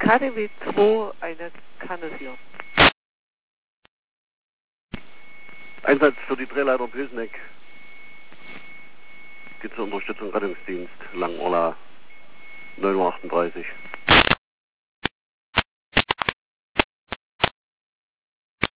KDW 2, eine Kanne 4. Einsatz für die Drehleiter Bösneck. Geht zur Unterstützung Rettungsdienst, Langohrla, 9:38 Uhr.